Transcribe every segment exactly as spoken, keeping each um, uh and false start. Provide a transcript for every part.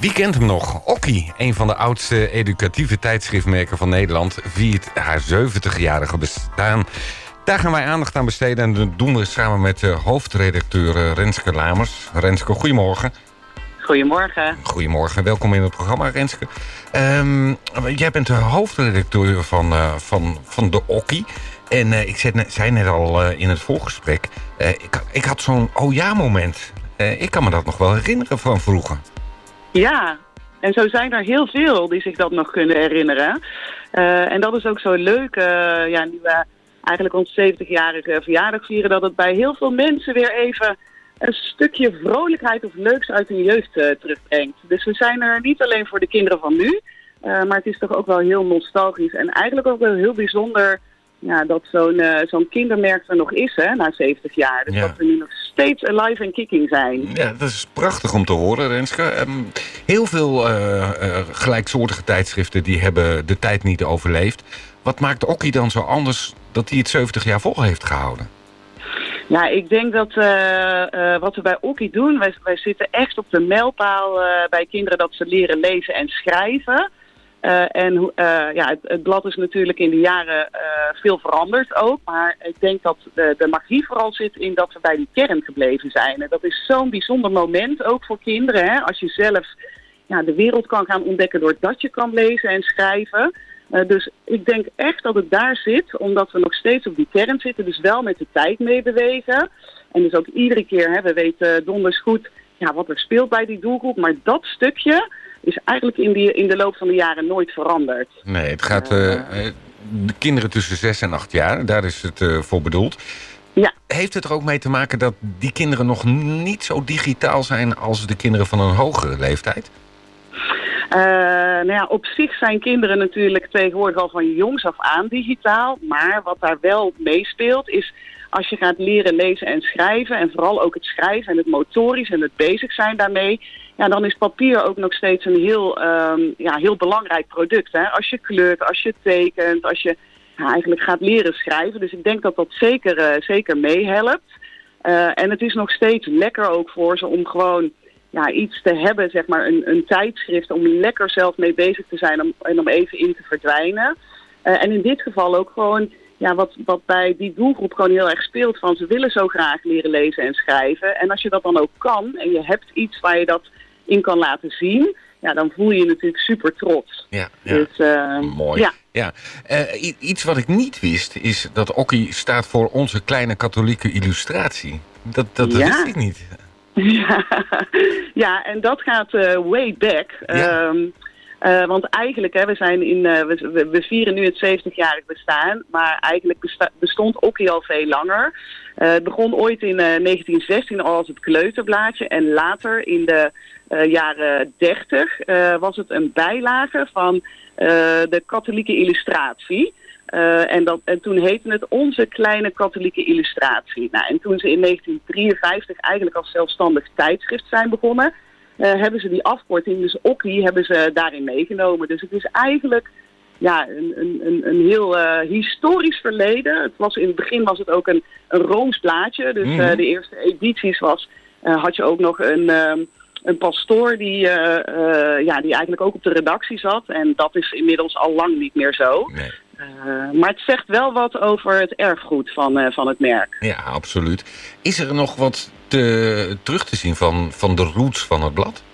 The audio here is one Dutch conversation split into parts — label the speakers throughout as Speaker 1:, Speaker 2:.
Speaker 1: Wie kent hem nog? Okkie, een van de oudste educatieve tijdschriftmerken van Nederland, viert haar zeventigjarige bestaan. Daar gaan wij aandacht aan besteden en dat doen we samen met uh, hoofdredacteur uh, Renske Lamers. Renske, goedemorgen.
Speaker 2: Goedemorgen.
Speaker 1: Goedemorgen, welkom in het programma, Renske. Um, jij bent de hoofdredacteur van, uh, van, van de Okkie. En uh, ik zei net, zei net al uh, in het voorgesprek, uh, ik, ik had zo'n oh ja moment. Uh, ik kan me dat nog wel herinneren van vroeger.
Speaker 2: Ja, en zo zijn er heel veel die zich dat nog kunnen herinneren. Uh, en dat is ook zo leuk, uh, ja, nu we eigenlijk ons zeventigjarige verjaardag vieren, dat het bij heel veel mensen weer even een stukje vrolijkheid of leuks uit hun jeugd uh, terugbrengt. Dus we zijn er niet alleen voor de kinderen van nu, uh, maar het is toch ook wel heel nostalgisch en eigenlijk ook wel heel bijzonder, ja, dat zo'n, uh, zo'n kindermerk er nog is, hè, na zeventig jaar. Dus ja. Dat we nu nog steeds alive en kicking zijn.
Speaker 1: Ja, dat is prachtig om te horen, Renske. Um, heel veel uh, uh, gelijksoortige tijdschriften die hebben de tijd niet overleefd. Wat maakt Okkie dan zo anders dat hij het zeventig jaar vol heeft gehouden?
Speaker 2: Ja, ik denk dat uh, uh, wat we bij Okkie doen, wij, wij zitten echt op de mijlpaal uh, bij kinderen dat ze leren lezen en schrijven. Uh, en uh, ja, het, het blad is natuurlijk in de jaren uh, veel veranderd ook. Maar ik denk dat de, de magie vooral zit in dat we bij die kern gebleven zijn. En dat is zo'n bijzonder moment ook voor kinderen. Hè? Als je zelf ja, de wereld kan gaan ontdekken doordat je kan lezen en schrijven. Uh, dus ik denk echt dat het daar zit, omdat we nog steeds op die kern zitten. Dus wel met de tijd meebewegen. En dus ook iedere keer, hè, we weten donders goed ja, wat er speelt bij die doelgroep. Maar dat stukje is eigenlijk in, die, in de loop van de jaren nooit veranderd.
Speaker 1: Nee, het gaat uh, uh, de kinderen tussen zes en acht jaar, daar is het uh, voor bedoeld.
Speaker 2: Ja.
Speaker 1: Heeft het er ook mee te maken dat die kinderen nog niet zo digitaal zijn als de kinderen van een hogere leeftijd?
Speaker 2: Uh, nou ja, op zich zijn kinderen natuurlijk tegenwoordig al van jongs af aan digitaal. Maar wat daar wel meespeelt is, als je gaat leren lezen en schrijven, en vooral ook het schrijven en het motorisch en het bezig zijn daarmee, ja, dan is papier ook nog steeds een heel, um, ja, heel belangrijk product. Hè? Als je kleurt, als je tekent, als je ja, eigenlijk gaat leren schrijven. Dus ik denk dat dat zeker, uh, zeker meehelpt. Uh, en het is nog steeds lekker ook voor ze om gewoon ja, iets te hebben, zeg maar, een, een tijdschrift om lekker zelf mee bezig te zijn om, en om even in te verdwijnen. Uh, en in dit geval ook gewoon, ja, wat, wat bij die doelgroep gewoon heel erg speelt van ze willen zo graag leren lezen en schrijven. En als je dat dan ook kan en je hebt iets waar je dat in kan laten zien, ja, dan voel je je natuurlijk super trots.
Speaker 1: Ja, ja.
Speaker 2: Dus, uh,
Speaker 1: mooi.
Speaker 2: Ja.
Speaker 1: Ja. Uh, iets wat ik niet wist is dat Okkie staat voor onze kleine katholieke illustratie. Dat, dat
Speaker 2: ja.
Speaker 1: wist ik niet.
Speaker 2: Ja, ja, en dat gaat uh, way back.
Speaker 1: Ja.
Speaker 2: Um, uh, want eigenlijk, hè, we, zijn in, uh, we, we vieren nu het zeventigjarig bestaan, maar eigenlijk besta- bestond Okkie al veel langer. Uh, het begon ooit in uh, negentien zestien al als het kleuterblaadje en later in de uh, jaren dertig uh, was het een bijlage van uh, de katholieke illustratie. Uh, en, dat, en toen heette het Onze Kleine Katholieke Illustratie. Nou, en toen ze in negentien drieënvijftig eigenlijk als zelfstandig tijdschrift zijn begonnen, uh, hebben ze die afkorting, dus Okkie, hebben ze daarin meegenomen. Dus het is eigenlijk ja, een, een, een heel uh, historisch verleden. Het was, in het begin was het ook een, een Rooms blaadje. Dus uh, de eerste edities was, uh, had je ook nog een, um, een pastoor die, uh, uh, ja, die eigenlijk ook op de redactie zat. En dat is inmiddels al lang niet meer zo.
Speaker 1: Nee.
Speaker 2: Uh, maar het zegt wel wat over het erfgoed van, uh, van het merk.
Speaker 1: Ja, absoluut. Is er nog wat te, terug te zien van, van de roots van het blad?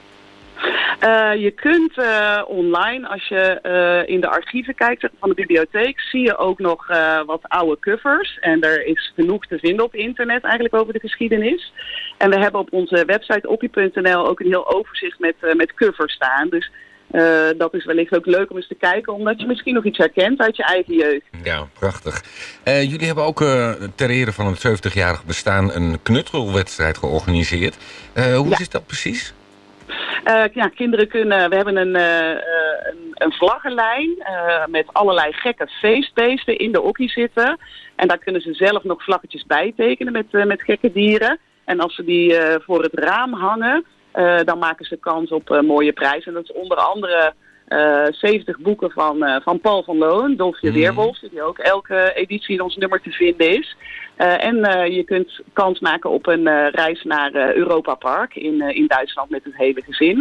Speaker 2: Uh, je kunt uh, online, als je uh, in de archieven kijkt van de bibliotheek, zie je ook nog uh, wat oude covers. En er is genoeg te vinden op internet eigenlijk over de geschiedenis. En we hebben op onze website okkie punt n l ook een heel overzicht met, uh, met covers staan. Dus Uh, dat is wellicht ook leuk om eens te kijken, omdat je misschien nog iets herkent uit je eigen jeugd.
Speaker 1: Ja, prachtig. Uh, jullie hebben ook uh, ter ere van het zeventigjarig bestaan een knutselwedstrijd georganiseerd. Uh, hoe
Speaker 2: ja.
Speaker 1: is dat precies?
Speaker 2: Uh, ja, kinderen kunnen, we hebben een, uh, een, een vlaggenlijn uh, met allerlei gekke feestbeesten in de Okkie zitten. En daar kunnen ze zelf nog vlaggetjes bij tekenen met, uh, met gekke dieren. En als ze die uh, voor het raam hangen, Uh, dan maken ze kans op uh, mooie prijzen. En dat is onder andere uh, zeventig boeken van, uh, van Paul van Loon, Dolfje mm. Weerwolf, die ook elke editie in ons nummer te vinden is. Uh, en uh, je kunt kans maken op een uh, reis naar uh, Europa Park in, uh, in Duitsland met het hele gezin.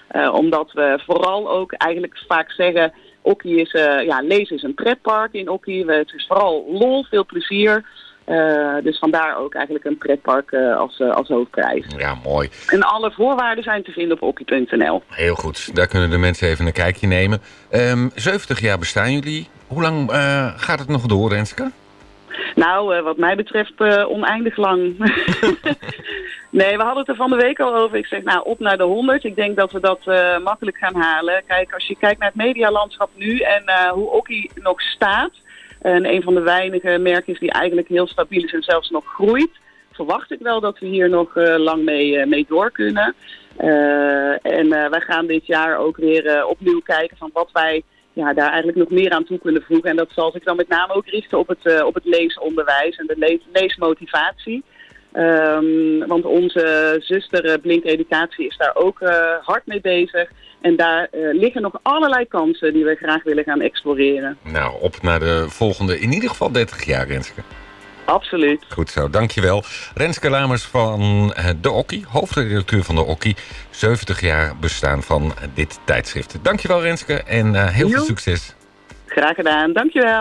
Speaker 2: Uh, omdat we vooral ook eigenlijk vaak zeggen, Okkie is, uh, ja, lezen is een pretpark in Okkie. Het is vooral lol, veel plezier. Uh, dus vandaar ook eigenlijk een pretpark uh, als, uh, als hoofdprijs.
Speaker 1: Ja, mooi.
Speaker 2: En alle voorwaarden zijn te vinden op okkie punt n l.
Speaker 1: Heel goed, daar kunnen de mensen even een kijkje nemen. Um, zeventig jaar bestaan jullie. Hoe lang uh, gaat het nog door, Renske?
Speaker 2: Nou, uh, wat mij betreft uh, oneindig lang. Nee, we hadden het er van de week al over. Ik zeg, nou, op naar de honderd. Ik denk dat we dat uh, makkelijk gaan halen. Kijk, als je kijkt naar het medialandschap nu en uh, hoe Okkie nog staat... En een van de weinige merken is die eigenlijk heel stabiel is en zelfs nog groeit. Verwacht ik wel dat we hier nog uh, lang mee, uh, mee door kunnen. Uh, en uh, wij gaan dit jaar ook weer uh, opnieuw kijken van wat wij ja, daar eigenlijk nog meer aan toe kunnen voegen. En dat zal zich dan met name ook richten op het, uh, op het leesonderwijs en de lees- leesmotivatie. Um, want onze zuster uh, Blink Educatie is daar ook uh, hard mee bezig. En daar uh, liggen nog allerlei kansen die we graag willen gaan exploreren.
Speaker 1: Nou, op naar de volgende, in ieder geval dertig jaar, Renske.
Speaker 2: Absoluut.
Speaker 1: Goed zo, dankjewel. Renske Lamers van uh, de Okkie, hoofdredacteur van de Okkie. zeventig jaar bestaan van dit tijdschrift. Dankjewel, Renske, en uh, heel jo. veel succes.
Speaker 2: Graag gedaan, dankjewel.